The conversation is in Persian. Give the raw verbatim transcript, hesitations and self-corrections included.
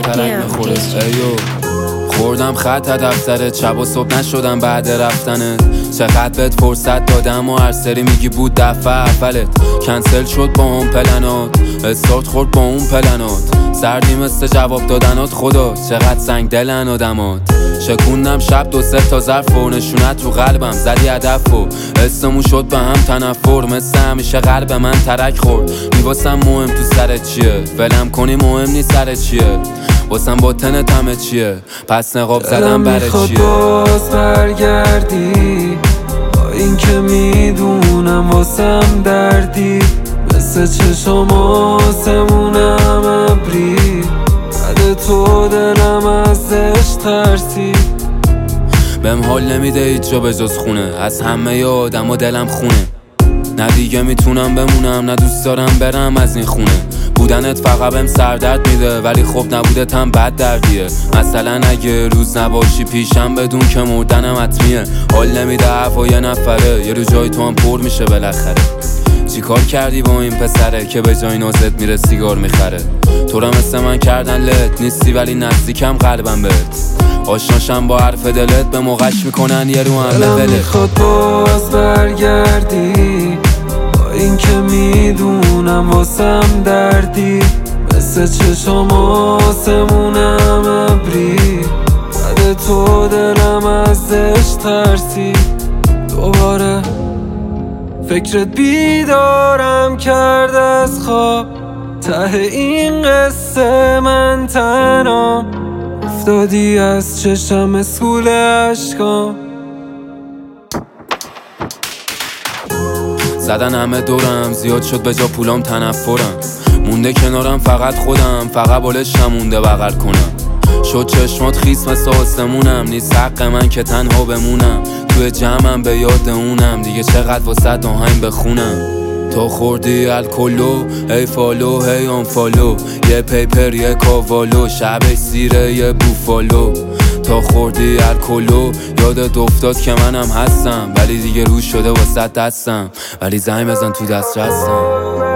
ترک میخوره. ایو خوردم خط دفترت، شب و صبح نشدم بعد رفتنت. چقدر بهت فرصت دادم و هر سری میگی بود دفعه اولت. کنسل شد با اون پلنات، استارت خورد با اون پلنات. سردی مثل جواب دادنات، خدا چقدر سنگ دلن آدمات. شکوندم شب دو سه تا ظرف و نشونت رو قلبم زدی هدف و اسمو شد به هم تنفر. مثل همیشه قلب من ترک خورد. میواسم مهم تو سرت چیه، ولم کنی مهم نی سرت چیه. واسم با تنت همه چیه، پس نقاب زدم برای چیه. دلم میخواد باز برگردی، با این که میدونم واسم دردی. مثل چشم آسمونم ابری، بعد تو دلم ازش ترسی. بهم حال نمیده هیچ جا به جز خونه، از همه آدم و دلم خونه. نه دیگه میتونم بمونم، نه دوست دارم برم از این خونه. بودنت فقط بهم سردرد میده، ولی خب نبودت هم بد دردیه. مثلا اگه روز نباشی پیشم بدون که مردنم حتمیه. حال نمیده هوا یه نفره، یه رو جای تو هم پر میشه بالاخره. چی کار کردی با این پسره که به جای نازت میره سیگار میخره. تو را مثل من کردن لت نیستی، ولی نزدیکم قلبم بهت. آشناشم با حرف دلت، به موقعش میکنن یه رو هم دلم لولت. میخواد باز برگردی، با این که میدونم واسم دردی. مثل چشم آسمونم ابری، بعد تو دلم ازش ترسی. دوباره فکرت بیدارم کرد از خواب، ته این قصه من تنها. افتادی از چشم اسکول عشقام. زدن همه دورم، زیاد شد به جا پولام تنفرم. مونده کنارم فقط خودم، فقط بالش نمونده بغل کنم. شد چشمات خیس مثل آسمونم، نیست حق من که تنها بمونم. توی جمعم به یاد اونم، دیگه چقدر واسه آهنگ بخونم. تو خوردی الکلو، هی فالو هی آن فالو. یه پیپر یه کاوالو، شب سیره یه بوفالو. تا خوردی الکلو، یادت افتاد که منم هستم، ولی دیگه روش شده واسه دستم. ولی زنگ بزن تو دست رستم.